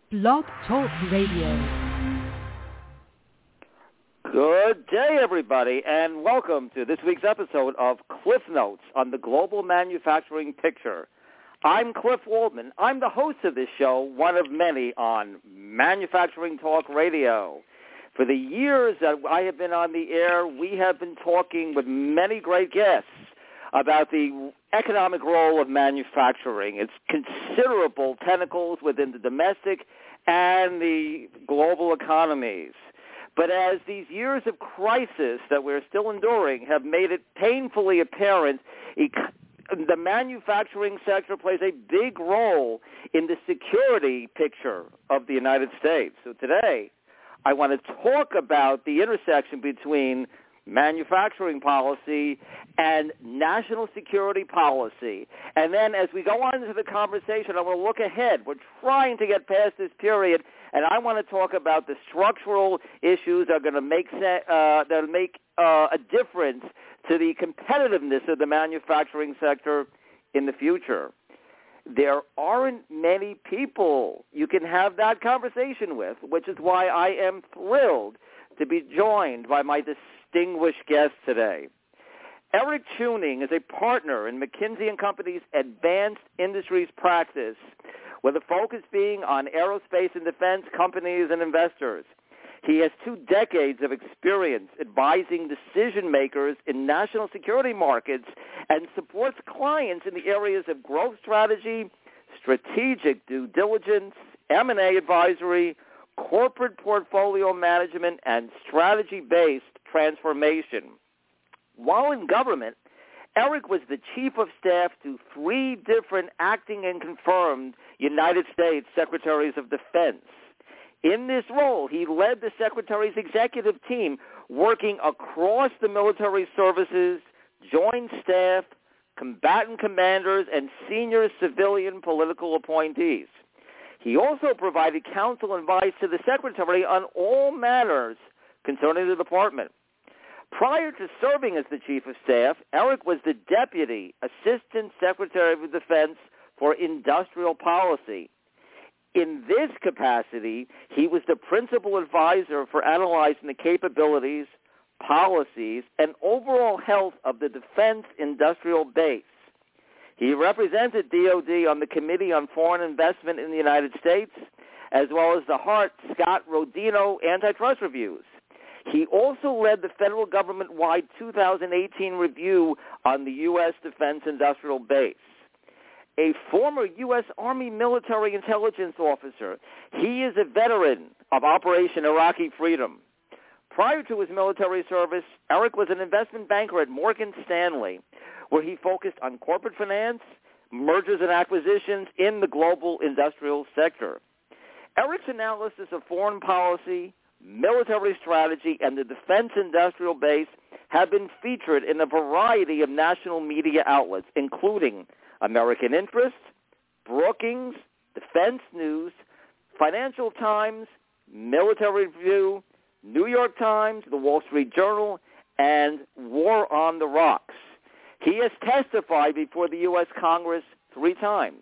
Blog Talk Radio. Good day, everybody, and welcome to this week's episode of Cliff Notes on the Global Manufacturing Picture. I'm Cliff Waldman. I'm the host of this show, one of many on Manufacturing Talk Radio. For the years that I have been on the air, we have been talking with many great guests about the economic role of manufacturing, its considerable tentacles within the domestic and the global economies. But as these years of crisis that we're still enduring have made it painfully apparent, the manufacturing sector plays a big role in the security picture of the United States. So today, I want to talk about the intersection between manufacturing policy and national security policy. And then as we go on into the conversation, I want to look ahead. We're trying to get past this period, and I want to talk about the structural issues that are going to make a difference to the competitiveness of the manufacturing sector in the future. There aren't many people you can have that conversation with, which is why I am thrilled to be joined by my distinguished guest today. Eric Chewning is a partner in McKinsey & Company's Advanced Industries practice, with a focus being on aerospace and defense companies and investors. He has 2 decades of experience advising decision-makers in national security markets and supports clients in the areas of growth strategy, strategic due diligence, M&A advisory, corporate portfolio management, and strategy-based transformation. While in government, Eric was the chief of staff to 3 different acting and confirmed United States Secretaries of Defense. In this role, he led the Secretary's executive team working across the military services, joint staff, combatant commanders, and senior civilian political appointees. He also provided counsel and advice to the Secretary on all matters concerning the department. Prior to serving as the Chief of Staff, Eric was the Deputy Assistant Secretary of Defense for Industrial Policy. In this capacity, he was the principal advisor for analyzing the capabilities, policies, and overall health of the defense industrial base. He represented DOD on the Committee on Foreign Investment in the United States, as well as the Hart-Scott-Rodino antitrust reviews. He also led the federal government-wide 2018 review on the U.S. defense industrial base. A former U.S. Army military intelligence officer, he is a veteran of Operation Iraqi Freedom. Prior to his military service, Eric was an investment banker at Morgan Stanley, where he focused on corporate finance, mergers and acquisitions in the global industrial sector. Eric's analysis of foreign policy, military strategy, and the defense industrial base have been featured in a variety of national media outlets, including American Interest, Brookings, Defense News, Financial Times, Military Review, New York Times, The Wall Street Journal, and War on the Rocks. He has testified before the U.S. Congress 3 times.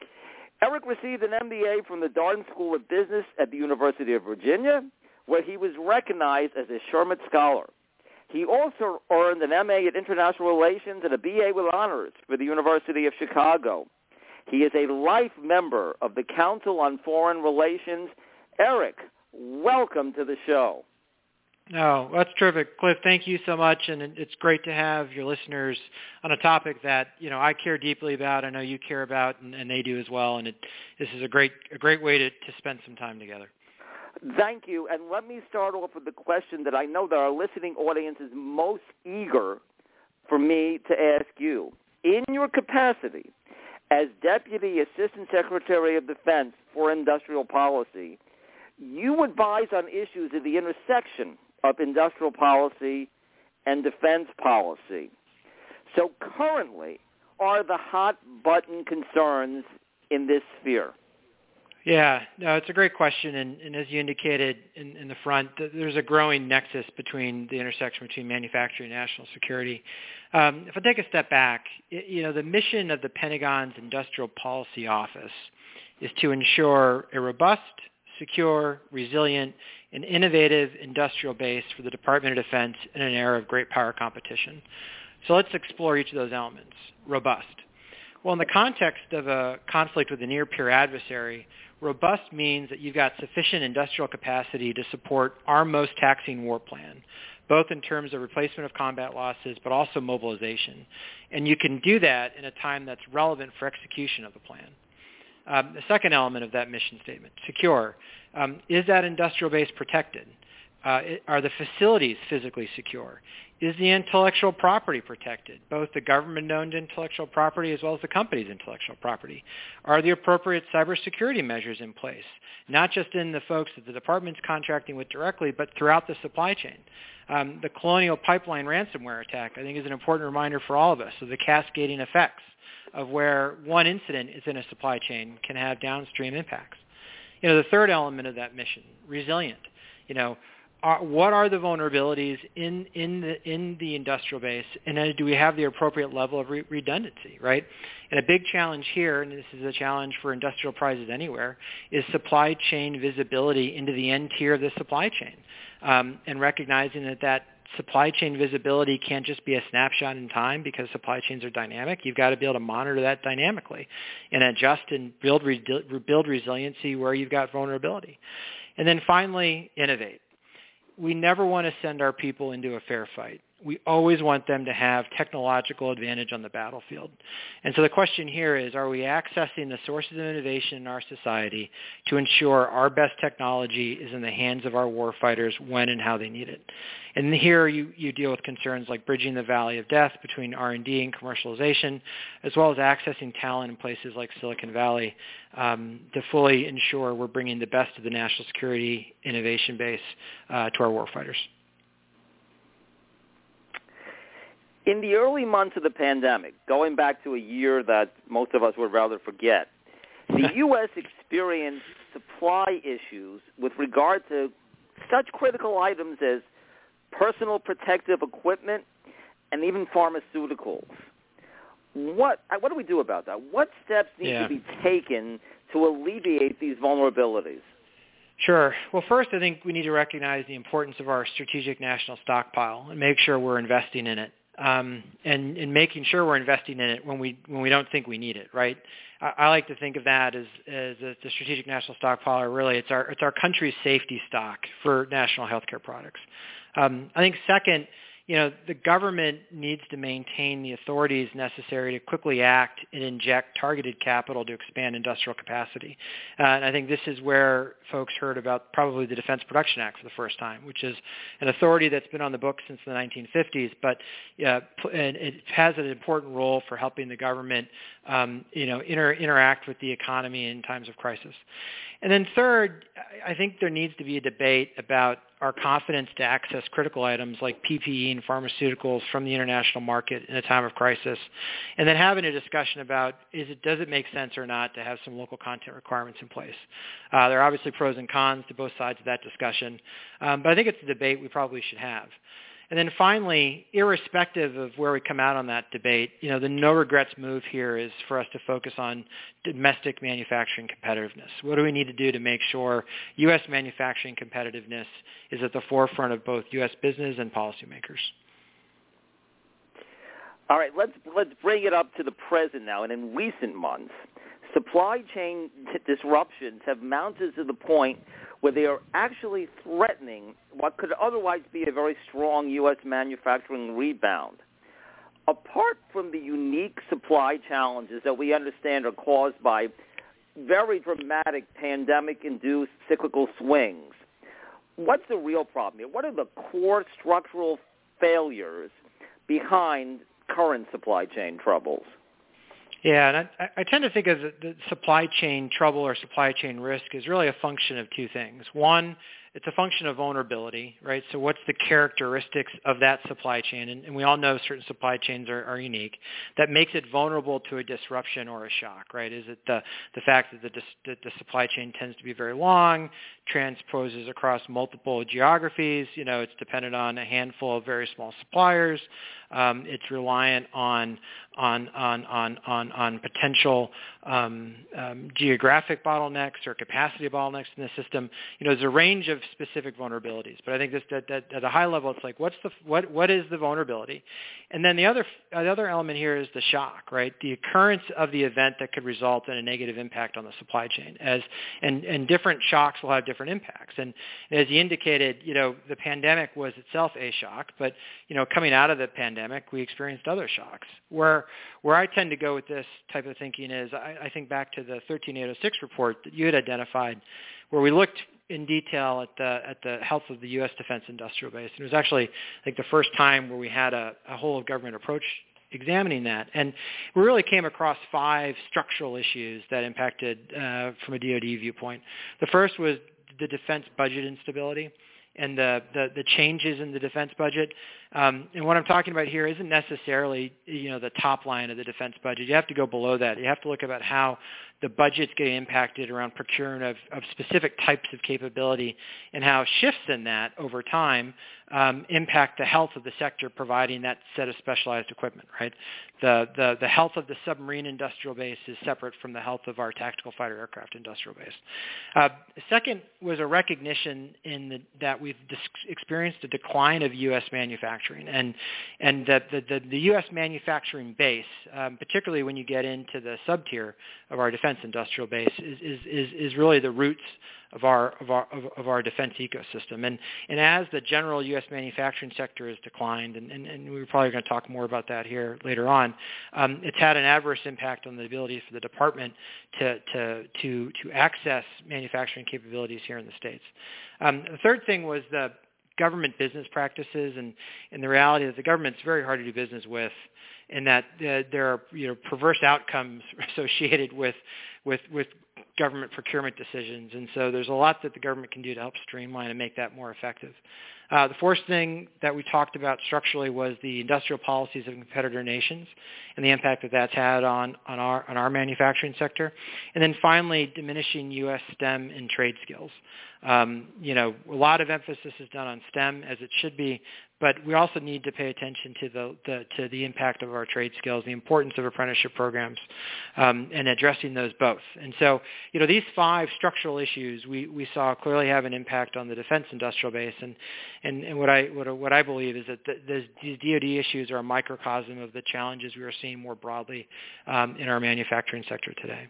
Eric received an MBA from the Darden School of Business at the University of Virginia, where he was recognized as a Sherman Scholar. He also earned an MA in International Relations and a BA with honors for the University of Chicago. He is a life member of the Council on Foreign Relations. Eric, welcome to the show. Oh, that's terrific. Cliff, thank you so much, and it's great to have your listeners on a topic that, I care deeply about, I know you care about, and they do as well, and this is a great way to spend some time together. Thank you, and let me start off with the question that I know that our listening audience is most eager for me to ask you. In your capacity as Deputy Assistant Secretary of Defense for Industrial Policy, you advise on issues at the intersection of industrial policy and defense policy. So currently, are the hot-button concerns in this sphere? Yeah, no, it's a great question, and as you indicated in the front, there's a growing nexus between the intersection between manufacturing and national security. If I take a step back, the mission of the Pentagon's Industrial Policy Office is to ensure a robust, secure, resilient, and innovative industrial base for the Department of Defense in an era of great power competition. So let's explore each of those elements. Robust. Well, in the context of a conflict with a near-peer adversary, robust means that you've got sufficient industrial capacity to support our most taxing war plan, both in terms of replacement of combat losses, but also mobilization. And you can do that in a time that's relevant for execution of the plan. The second element of that mission statement, secure. Is that industrial base protected? Are the facilities physically secure? Is the intellectual property protected, both the government-owned intellectual property as well as the company's intellectual property? Are the appropriate cybersecurity measures in place, not just in the folks that the department's contracting with directly, but throughout the supply chain? The Colonial Pipeline ransomware attack, I think, is an important reminder for all of us of the cascading effects of where one incident is in a supply chain can have downstream impacts. The third element of that mission, resilient. What are the vulnerabilities in the industrial base, and then do we have the appropriate level of redundancy, right? And a big challenge here, and this is a challenge for industrial prizes anywhere, is supply chain visibility into the end tier of the supply chain, and recognizing that supply chain visibility can't just be a snapshot in time because supply chains are dynamic. You've got to be able to monitor that dynamically and adjust and build resiliency where you've got vulnerability. And then finally, innovate. We never want to send our people into a fair fight. We always want them to have technological advantage on the battlefield. And so the question here is, are we accessing the sources of innovation in our society to ensure our best technology is in the hands of our warfighters when and how they need it? And here you deal with concerns like bridging the valley of death between R&D and commercialization, as well as accessing talent in places like Silicon Valley to fully ensure we're bringing the best of the national security innovation base to our warfighters. In the early months of the pandemic, going back to a year that most of us would rather forget, the U.S. experienced supply issues with regard to such critical items as personal protective equipment and even pharmaceuticals. What do we do about that? What steps need to be taken to alleviate these vulnerabilities? Sure. Well, first, I think we need to recognize the importance of our strategic national stockpile and make sure we're investing in it. And making sure we're investing in it when we don't think we need it, right? I like to think of that as the strategic national stockpile. Really, it's our country's safety stock for national healthcare products. I think second, the government needs to maintain the authorities necessary to quickly act and inject targeted capital to expand industrial capacity. And I think this is where folks heard about probably the Defense Production Act for the first time, which is an authority that's been on the books since the 1950s, but it has an important role for helping the government interact with the economy in times of crisis. And then third, I think there needs to be a debate about our confidence to access critical items like PPE and pharmaceuticals from the international market in a time of crisis, and then having a discussion about does it make sense or not to have some local content requirements in place. There are obviously pros and cons to both sides of that discussion, but I think it's a debate we probably should have. And then finally, irrespective of where we come out on that debate, the no regrets move here is for us to focus on domestic manufacturing competitiveness. What do we need to do to make sure U.S. manufacturing competitiveness is at the forefront of both U.S. business and policymakers? All right, let's bring it up to the present now. And in recent months, supply chain disruptions have mounted to the point where they are actually threatening what could otherwise be a very strong U.S. manufacturing rebound. Apart from the unique supply challenges that we understand are caused by very dramatic pandemic-induced cyclical swings, what's the real problem here? What are the core structural failures behind current supply chain troubles? Yeah, and I tend to think of the supply chain trouble or supply chain risk as really a function of two things. One, it's a function of vulnerability, right? So what's the characteristics of that supply chain? And we all know certain supply chains are unique. That makes it vulnerable to a disruption or a shock, right? Is it the fact that the supply chain tends to be very long, transposes across multiple geographies, it's dependent on a handful of very small suppliers, It's reliant on potential geographic bottlenecks or capacity bottlenecks in the system. There's a range of specific vulnerabilities, but I think that at a high level, it's like what is the vulnerability, and then the other element here is the shock, right? The occurrence of the event that could result in a negative impact on the supply chain, and different shocks will have different impacts. And as you indicated, the pandemic was itself a shock, but coming out of the pandemic, we experienced other shocks. Where I tend to go with this type of thinking is I think back to the 13806 report that you had identified, where we looked in detail at the health of the U.S. defense industrial base. And it was actually like the first time where we had a whole of government approach examining that. And we really came across 5 structural issues that impacted from a DoD viewpoint. The first was the defense budget instability and the changes in the defense budget. And what I'm talking about here isn't necessarily, the top line of the defense budget. You have to go below that. You have to look about how the budget's getting impacted around procurement of specific types of capability and how shifts in that over time impact the health of the sector providing that set of specialized equipment, right? The health of the submarine industrial base is separate from the health of our tactical fighter aircraft industrial base. Second was a recognition that we've experienced a decline of U.S. manufacturing, and that the U.S. manufacturing base, particularly when you get into the sub-tier of our defense industrial base, is really the roots of our defense ecosystem. And as the general U.S. manufacturing sector has declined, and we're probably going to talk more about that here later on, it's had an adverse impact on the ability for the department to access manufacturing capabilities here in the States. The third thing was the government business practices, and the reality is the government's very hard to do business with, in that there are perverse outcomes associated with government procurement decisions. And so there's a lot that the government can do to help streamline and make that more effective. The fourth thing that we talked about structurally was the industrial policies of competitor nations and the impact that that's had on our manufacturing sector. And then finally, diminishing U.S. STEM and trade skills. A lot of emphasis is done on STEM, as it should be, but we also need to pay attention to the impact of our trade skills, the importance of apprenticeship programs, and addressing those both. And so, these 5 structural issues we saw clearly have an impact on the defense industrial base. And what I believe is that these DoD issues are a microcosm of the challenges we are seeing more broadly in our manufacturing sector today.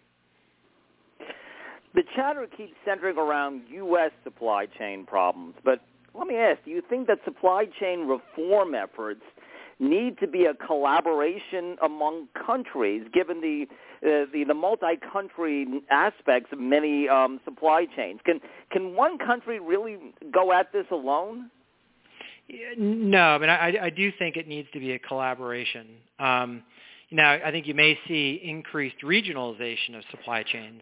The chatter keeps centering around U.S. supply chain problems, but let me ask, do you think that supply chain reform efforts need to be a collaboration among countries, given the multi-country aspects of many supply chains? Can one country really go at this alone? No, I do think it needs to be a collaboration. Now, I think you may see increased regionalization of supply chains.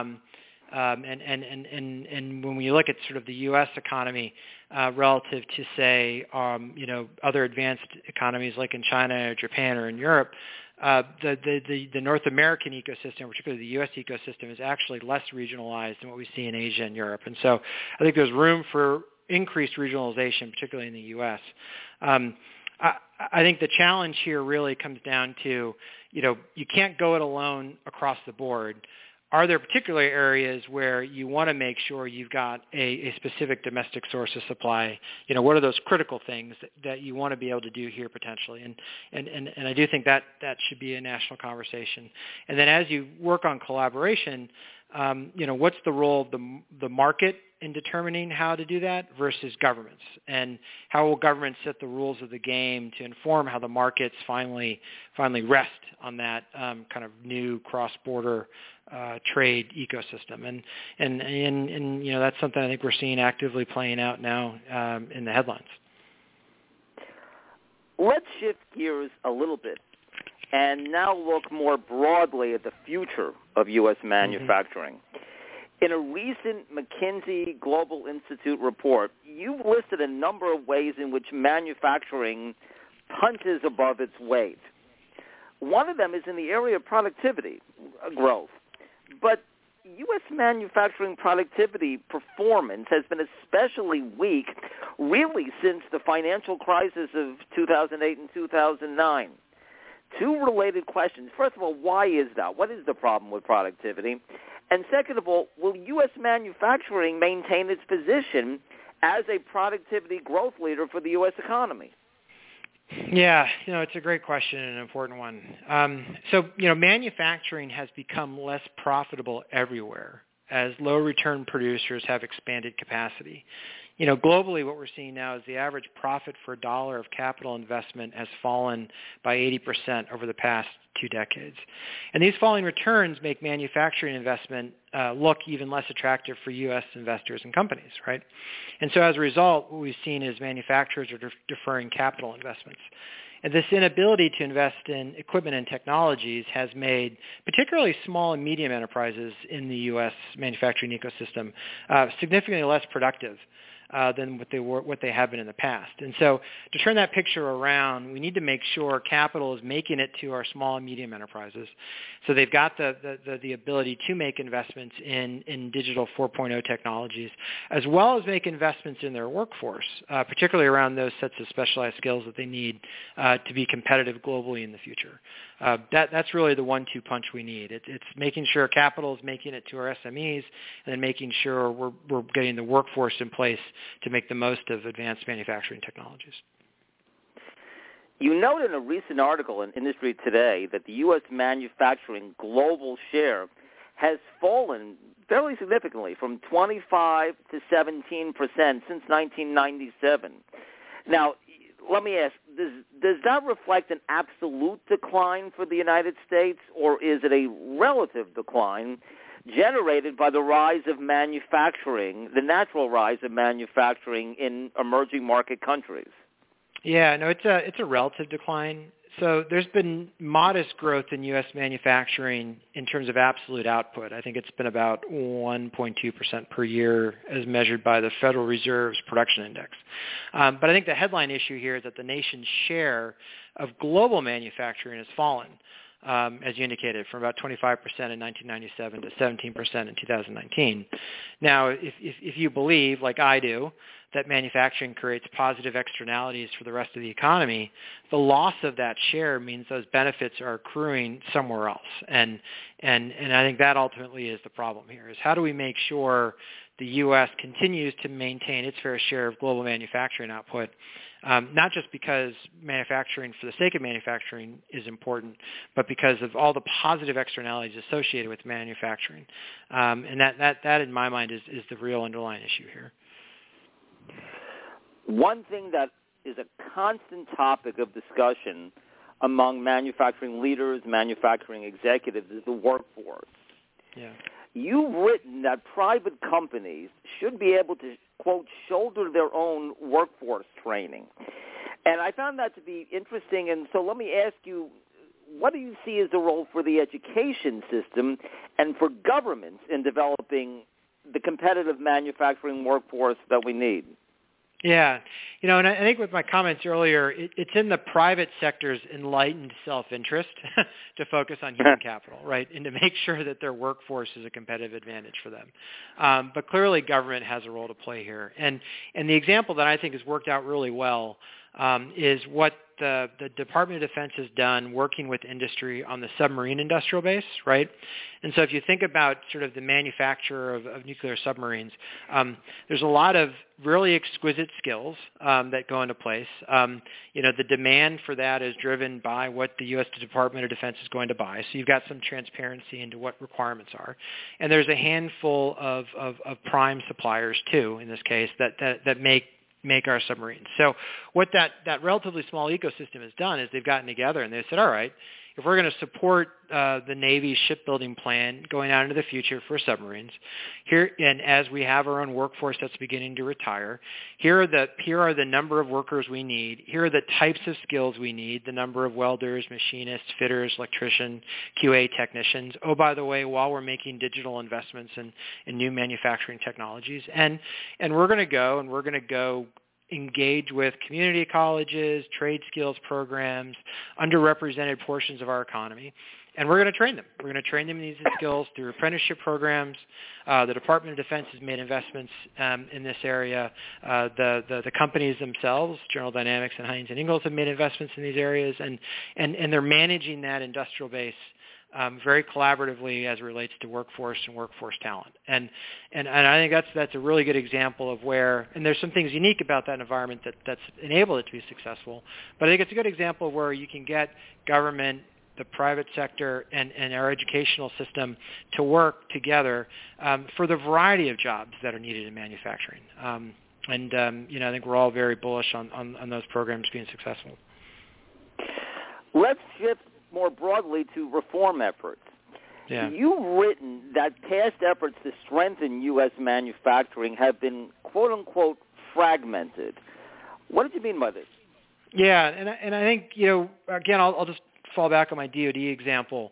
And when we look at sort of the U.S. economy relative to, say, other advanced economies like in China or Japan or in Europe, the North American ecosystem, particularly the U.S. ecosystem, is actually less regionalized than what we see in Asia and Europe. And so I think there's room for increased regionalization, particularly in the U.S. I think the challenge here really comes down to, you can't go it alone across the board. Are there particular areas where you want to make sure you've got a specific domestic source of supply? What are those critical things that you want to be able to do here potentially? And I do think that should be a national conversation. And then as you work on collaboration, what's the role of the market in determining how to do that versus governments? And how will governments set the rules of the game to inform how the markets finally rest on that kind of new cross-border trade ecosystem? And that's something I think we're seeing actively playing out now in the headlines. Let's shift gears a little bit and now look more broadly at the future of U.S. manufacturing. Mm-hmm. In a recent McKinsey Global Institute report, you've listed a number of ways in which manufacturing punches above its weight. One of them is in the area of productivity growth. But, U.S. manufacturing productivity performance has been especially weak really since the financial crisis of 2008 and 2009. Two related questions. First of all, why is that? What is the problem with productivity? And second of all, will U.S. manufacturing maintain its position as a productivity growth leader for the U.S. economy? Yeah, it's a great question and an important one. So manufacturing has become less profitable everywhere as low-return producers have expanded capacity. Globally, what we're seeing now is the average profit for a dollar of capital investment has fallen by 80% over the past 2 decades. And these falling returns make manufacturing investment look even less attractive for U.S. investors and companies, right? And so as a result, what we've seen is manufacturers are deferring capital investments. And this inability to invest in equipment and technologies has made particularly small and medium enterprises in the U.S. manufacturing ecosystem significantly less productive than what they have been in the past. And so to turn that picture around, we need to make sure capital is making it to our small and medium enterprises. So they've got the ability to make investments in digital 4.0 technologies, as well as make investments in their workforce, particularly around those sets of specialized skills that they need to be competitive globally in the future. That's really the 1-2 punch we need. It's making sure capital is making it to our SMEs, and then making sure we're getting the workforce in place to make the most of advanced manufacturing technologies. You note in a recent article in Industry Today that the U.S. manufacturing global share has fallen fairly significantly from 25 to 17% since 1997. Now, let me ask, does that reflect an absolute decline for the United States, or is it a relative decline generated by the rise of manufacturing, the natural rise of manufacturing in emerging market countries? Yeah, no, it's a relative decline. So there's been modest growth in U.S. manufacturing in terms of absolute output. I think it's been about 1.2% per year as measured by the Federal Reserve's production index. But I think the headline issue here is that the nation's share of global manufacturing has fallen, as you indicated, from about 25% in 1997 to 17% in 2019. Now, if you believe, like I do, that manufacturing creates positive externalities for the rest of the economy, the loss of that share means those benefits are accruing somewhere else. And I think that ultimately is the problem here, is how do we make sure the U.S. continues to maintain its fair share of global manufacturing output, not just because manufacturing for the sake of manufacturing is important, but because of all the positive externalities associated with manufacturing. And that in my mind is the real underlying issue here. One thing that is a constant topic of discussion among manufacturing leaders, manufacturing executives, is the workforce. Yeah. You've written that private companies should be able to, quote, shoulder their own workforce training. And I found that to be interesting. And so let me ask you, what do you see as the role for the education system and for governments in developing the competitive manufacturing workforce that we need? Yeah. And I think with my comments earlier, it's in the private sector's enlightened self-interest to focus on human capital, right, and to make sure that their workforce is a competitive advantage for them. But clearly government has a role to play here. And the example that I think has worked out really well is what the Department of Defense has done working with industry on the submarine industrial base, right? And so if you think about sort of the manufacture of nuclear submarines, there's a lot of really exquisite skills that go into place. The demand for that is driven by what the U.S. Department of Defense is going to buy. So you've got some transparency into what requirements are. And there's a handful of prime suppliers, too, in this case, that make our submarines. So what that relatively small ecosystem has done is they've gotten together and they said, all right, if we're going to support the Navy's shipbuilding plan going out into the future for submarines, here, and as we have our own workforce that's beginning to retire, here are the number of workers we need. Here are the types of skills we need, the number of welders, machinists, fitters, electricians, QA technicians. Oh, by the way, while we're making digital investments in new manufacturing technologies. And we're going to go engage with community colleges, trade skills programs, underrepresented portions of our economy. And we're going to train them. We're going to train them in these skills through apprenticeship programs. The Department of Defense has made investments in this area. The companies themselves, General Dynamics and Heinz and Ingalls, have made investments in these areas, and they're managing that industrial base very collaboratively as it relates to workforce and workforce talent. And I think that's a really good example of where, and there's some things unique about that environment that's enabled it to be successful, but I think it's a good example of where you can get government, the private sector, and our educational system to work together for the variety of jobs that are needed in manufacturing. I think we're all very bullish on those programs being successful. Let's shift more broadly to reform efforts. Yeah. You've written that past efforts to strengthen U.S. manufacturing have been, quote-unquote, fragmented. What did you mean by this? Yeah, and I think, again, I'll just fall back on my DoD example.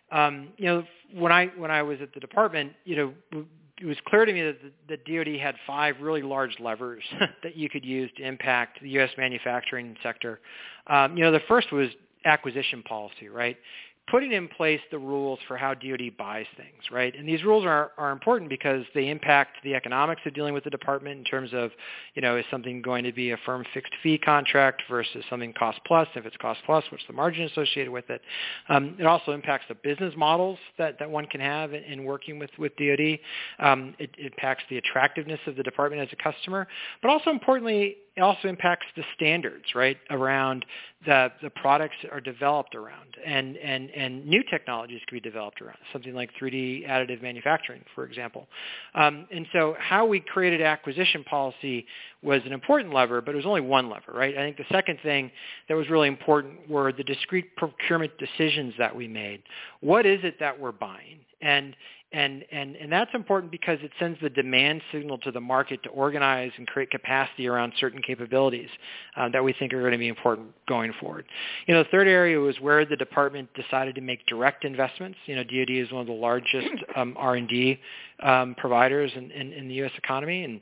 When I was at the department, it was clear to me that the DoD had 5 really large levers that you could use to impact the U.S. manufacturing sector. The first was acquisition policy, right? Putting in place the rules for how DoD buys things, right? And these rules are important because they impact the economics of dealing with the department in terms of, is something going to be a firm fixed fee contract versus something cost plus? If it's cost plus, what's the margin associated with it? It also impacts the business models that one can have in working with DoD. It impacts the attractiveness of the department as a customer, but also importantly, it also impacts the standards, right, around the products that are developed around, and new technologies can be developed around, something like 3D additive manufacturing, for example. And so how we created acquisition policy was an important lever, but it was only one lever, right? I think the second thing that was really important were the discrete procurement decisions that we made. What is it that we're buying? And that's important because it sends the demand signal to the market to organize and create capacity around certain capabilities that we think are going to be important going forward. The third area was where the department decided to make direct investments. DoD is one of the largest R&D providers in the U.S. economy,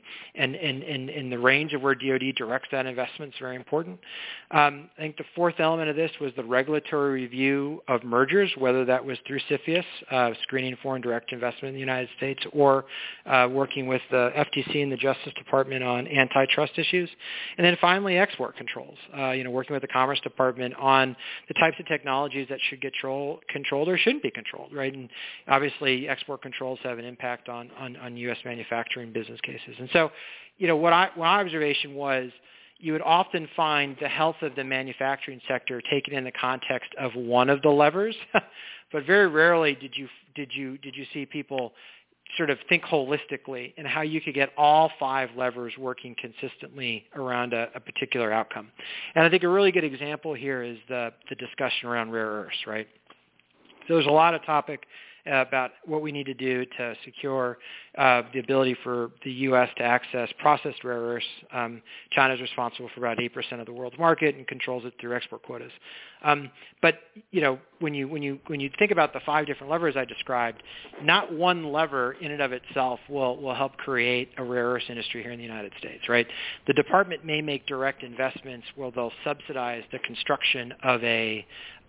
and the range of where DoD directs that investment is very important. I think the fourth element of this was the regulatory review of mergers, whether that was through CFIUS, screening foreign direct investment in the United States, or working with the FTC and the Justice Department on antitrust issues. And then finally, export controls, working with the Commerce Department on the types of technologies that should get controlled or shouldn't be controlled, right? And obviously, export controls have an impact on U.S. manufacturing business cases. And so, what my observation was, you would often find the health of the manufacturing sector taken in the context of one of the levers, but very rarely did you see people sort of think holistically in how you could get all 5 levers working consistently around a particular outcome. And I think a really good example here is the discussion around rare earths, right? So there's a lot of topic about what we need to do to secure the ability for the U.S. to access processed rare earths. China is responsible for about 8% of the world's market and controls it through export quotas. But when you think about the 5 different levers I described, not one lever in and of itself will help create a rare earths industry here in the United States, right? The department may make direct investments where they'll subsidize the construction of a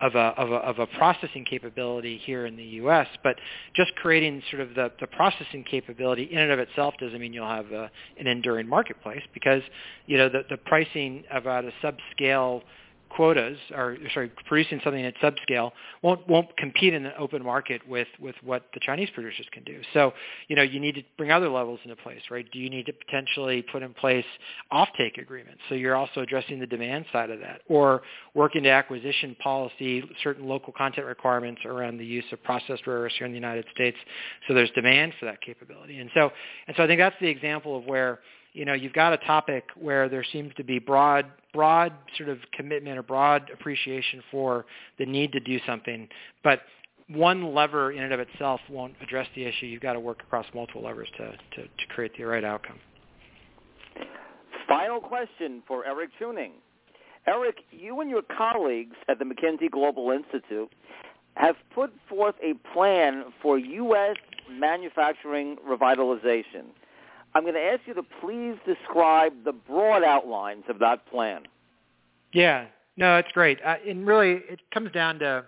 processing capability here in the U.S., but just creating sort of the processing capability in and of itself doesn't mean you'll have an enduring marketplace, because the pricing about a subscale quotas, producing something at subscale won't compete in the open market with what the Chinese producers can do. So, you need to bring other levels into place, right? Do you need to potentially put in place offtake agreements? So you're also addressing the demand side of that, or work into acquisition policy, certain local content requirements around the use of processed rare earths here in the United States. So there's demand for that capability. And so I think that's the example of where, you've got a topic where there seems to be broad sort of commitment or broad appreciation for the need to do something, but one lever in and of itself won't address the issue. You've got to work across multiple levers to create the right outcome. Final question for Eric Chewning. Eric, you and your colleagues at the McKinsey Global Institute have put forth a plan for U.S. manufacturing revitalization. I'm going to ask you to please describe the broad outlines of that plan. Yeah, no, it's great. And really, it comes down to,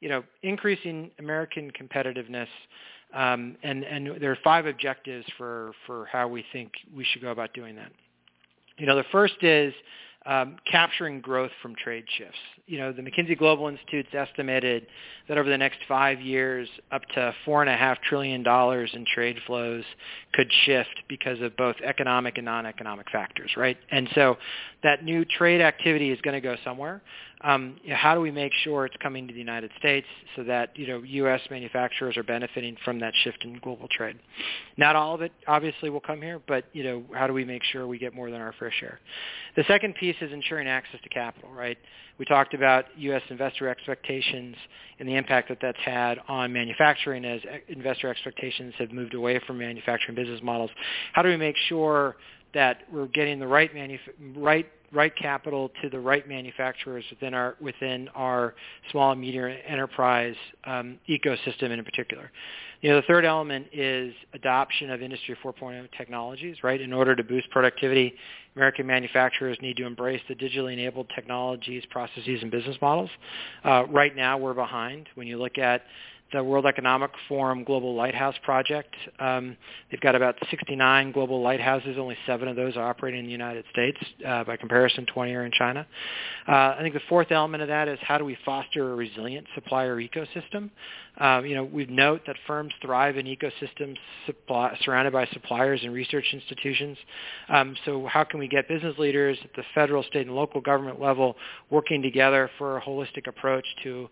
increasing American competitiveness. And there are 5 objectives for how we think we should go about doing that. The first is capturing growth from trade shifts. The McKinsey Global Institute's estimated that over the next 5 years, up to $4.5 trillion in trade flows could shift because of both economic and non-economic factors, right? And so that new trade activity is going to go somewhere. How do we make sure it's coming to the United States so that, U.S. manufacturers are benefiting from that shift in global trade? Not all of it, obviously, will come here, but, how do we make sure we get more than our fair share? The second piece is ensuring access to capital, right? We talked about U.S. investor expectations and the impact that that's had on manufacturing as investor expectations have moved away from manufacturing business models. How do we make sure that we're getting the right capital to the right manufacturers within our small and medium enterprise ecosystem in particular? The third element is adoption of Industry 4.0 technologies, right? In order to boost productivity, American manufacturers need to embrace the digitally enabled technologies, processes, and business models. Right now, we're behind. When you look at the World Economic Forum Global Lighthouse Project, they've got about 69 global lighthouses. Only 7 of those are operating in the United States. By comparison, 20 are in China. I think the fourth element of that is how do we foster a resilient supplier ecosystem? We note that firms thrive in ecosystems surrounded by suppliers and research institutions. So how can we get business leaders at the federal, state, and local government level working together for a holistic approach to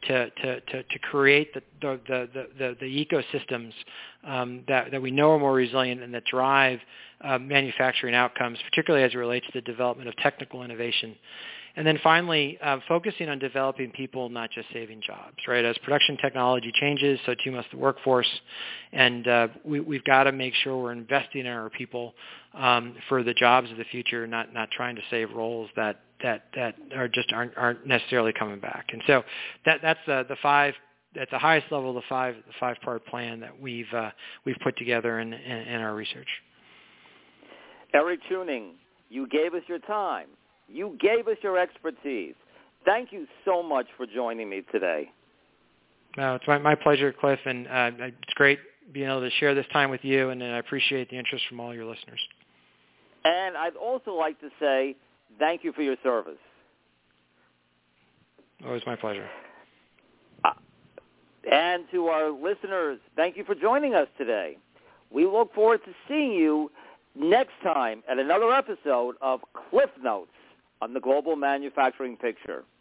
create the ecosystems that we know are more resilient and that drive manufacturing outcomes, particularly as it relates to the development of technical innovation. And then finally, focusing on developing people, not just saving jobs, right? As production technology changes, so too must the workforce. And we've got to make sure we're investing in our people for the jobs of the future, not trying to save roles that aren't necessarily coming back. And so that's the 5. At the highest level, the 5-part plan that we've put together in our research. Eric Chewning, you gave us your time. You gave us your expertise. Thank you so much for joining me today. No, it's my pleasure, Cliff, and it's great being able to share this time with you, and I appreciate the interest from all your listeners. And I'd also like to say thank you for your service. Always my pleasure. And to our listeners, thank you for joining us today. We look forward to seeing you next time at another episode of Cliff Notes on the Global Manufacturing Picture.